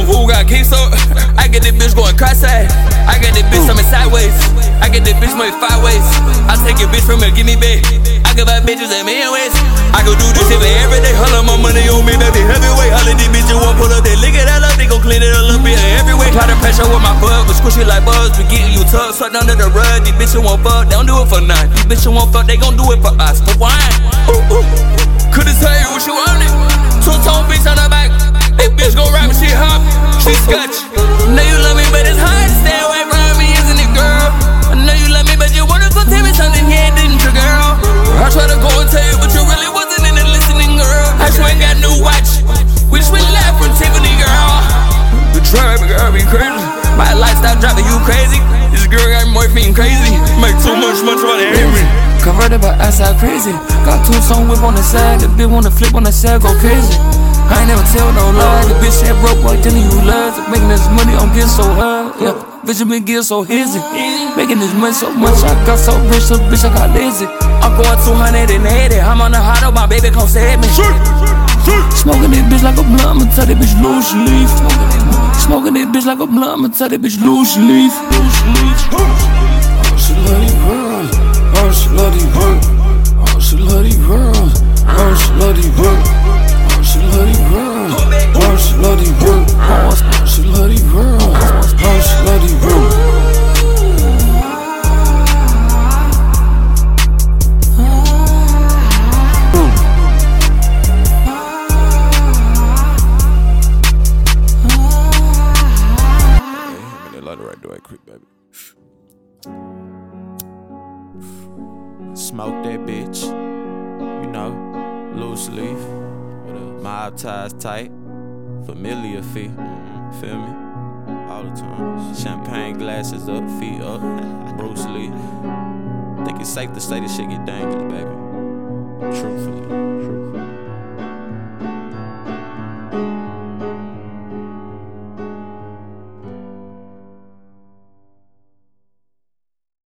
who got keys up. I get this bitch going cross-eyed. I get this bitch coming sideways. I get this bitch moving 5 ways. I take your bitch from her, give me back. I give her bitches a million ways. I go do this shit for every day. All of my money on me, that be heavyweight. All of these bitches won't pull up, they lick it all up. They gon' clean it all up, yeah, every way. Try to pressure with my butt, but squishy like buzz. We getting you tough, sucked under the rug. These bitches won't fuck, they don't do it for none. These bitches won't fuck, they gon' do it for us, for wine. Couldn't tell you what you wanted. Two-tone bitch on her back. This bitch gon' rap and she hop, she scotch. Know you love me, but it's hard to stay away from me, isn't it, girl? I know you love me, but you wanna go tell me something here, didn't you, girl? I try to go and tell you, but you really wasn't in the listening, girl. I swear ain't got new watch. We just went left from Tiffany, girl. You try, but girl, be crazy. My lifestyle driving you crazy. This girl got morphine crazy. Make too much money for the hate me. Converted by outside crazy. Got two-tone whip on the side. The bitch wanna flip on the side, go crazy. I ain't never tell no lie. The bitch said broke boy, telling you lies. Making this money, I'm getting so high. Yeah, bitch, you been getting so easy. Making this money so much, I got so rich, so bitch, I got lazy. I'm going 280. I'm on the hot up, my baby come save me. Smoking this bitch like a blunt, I'ma tell that bitch lose your leaf. Smoking this bitch like a blunt, I'ma tell that bitch lose your leaf. Oh, she love these girls. Oh, she love these girls. Oh, she love these girls. Oh, she love these girls. She love these girls. Oh, she love these girls. Oh, she love these girls. Oh, she love these girls. They like the right do it quick, baby. Smoke that bitch. You know, loose leaf. Mob ties tight, familiar fee, feel me? All the time. Champagne glasses up, feet up, Bruce Lee. Think it's safe to say this shit get dangerous, baby. Truthfully.